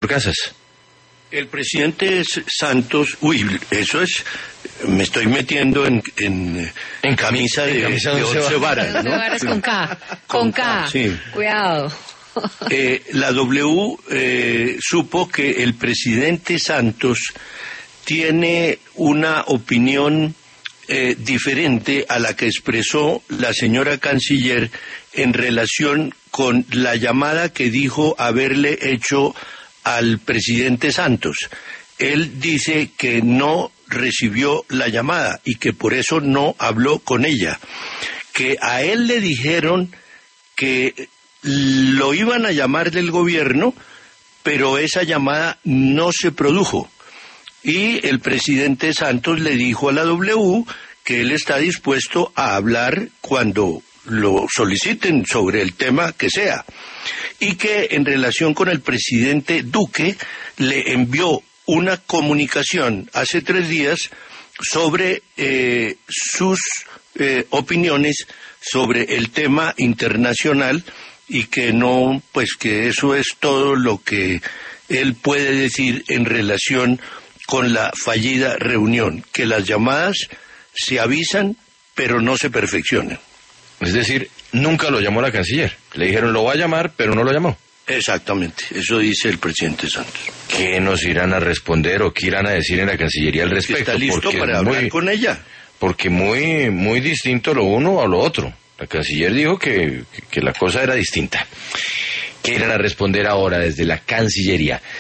Casas. El presidente Santos, me estoy metiendo en camisa de 11 varas, ¿no? 11 varas con K, con K, sí. Cuidado. La W supo que el presidente Santos tiene una opinión diferente a la que expresó la señora canciller en relación con la llamada que dijo haberle hecho al presidente Santos. Él dice que no recibió la llamada y que por eso no habló con ella, que a él le dijeron que lo iban a llamar del gobierno, pero esa llamada no se produjo. Y el presidente Santos le dijo a la W que él está dispuesto a hablar cuando lo soliciten sobre el tema que sea. Y que en relación con el presidente Duque le envió una comunicación hace 3 días sobre sus opiniones sobre el tema internacional y que no, pues que eso es todo lo que él puede decir en relación con la fallida reunión, que las llamadas se avisan pero no se perfeccionan. Es decir, nunca lo llamó la canciller. Le dijeron lo va a llamar, pero no lo llamó. Exactamente, eso dice el presidente Santos. ¿Qué nos irán a responder o qué irán a decir en la Cancillería al respecto? Está listo para hablar con ella. Porque muy distinto lo uno a lo otro. La canciller dijo que la cosa era distinta. ¿Qué irán a responder ahora desde la Cancillería?